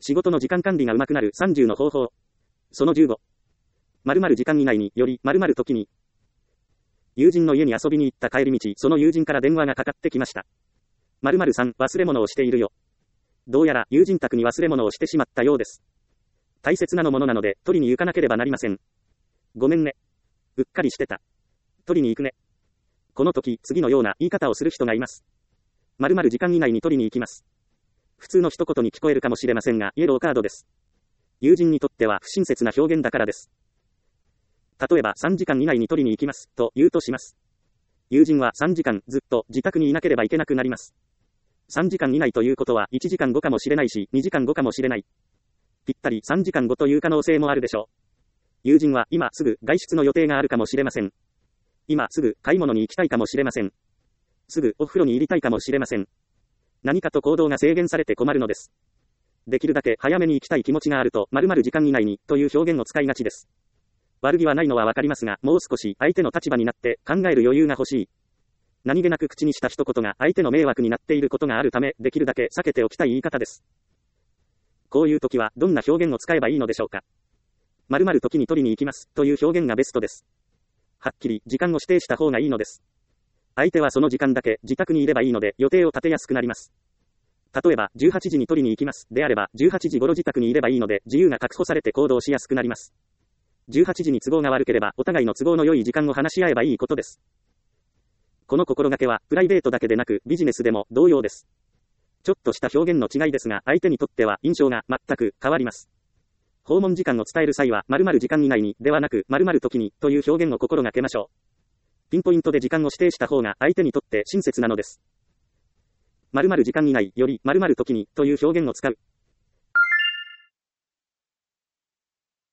仕事の時間管理が上手くなる30の方法。その15。〇〇時間以内により〇〇時に。友人の家に遊びに行った帰り道、その友人から電話がかかってきました。〇〇さん、忘れ物をしているよ。どうやら友人宅に忘れ物をしてしまったようです。大切なものなので、取りに行かなければなりません。ごめんね。うっかりしてた。取りに行くね。この時、次のような言い方をする人がいます。〇〇時間以内に取りに行きます。普通の一言に聞こえるかもしれませんが、イエローカードです。友人にとっては不親切な表現だからです。例えば3時間以内に取りに行きます、と言うとします。友人は3時間ずっと自宅にいなければいけなくなります。3時間以内ということは1時間後かもしれないし、2時間後かもしれない。ぴったり3時間後という可能性もあるでしょう。友人は今すぐ外出の予定があるかもしれません。今すぐ買い物に行きたいかもしれません。すぐお風呂に入りたいかもしれません。何かと行動が制限されて困るのです。できるだけ早めに行きたい気持ちがあると、〇〇時間以内にという表現を使いがちです。悪気はないのはわかりますが、もう少し相手の立場になって考える余裕が欲しい。何気なく口にした一言が相手の迷惑になっていることがあるため、できるだけ避けておきたい言い方です。こういう時はどんな表現を使えばいいのでしょうか。〇〇時に取りに行きますという表現がベストです。はっきり時間を指定した方がいいのです。相手はその時間だけ自宅にいればいいので予定を立てやすくなります。例えば18時に取りに行きますであれば18時頃自宅にいればいいので自由が確保されて行動しやすくなります。18時に都合が悪ければお互いの都合の良い時間を話し合えばいいことです。この心がけはプライベートだけでなくビジネスでも同様です。ちょっとした表現の違いですが相手にとっては印象が全く変わります。訪問時間を伝える際は〇〇時間以内にではなく〇〇時にという表現を心がけましょう。ピンポイントで時間を指定した方が相手にとって親切なのです。〇〇時間以内より〇〇時にという表現を使う。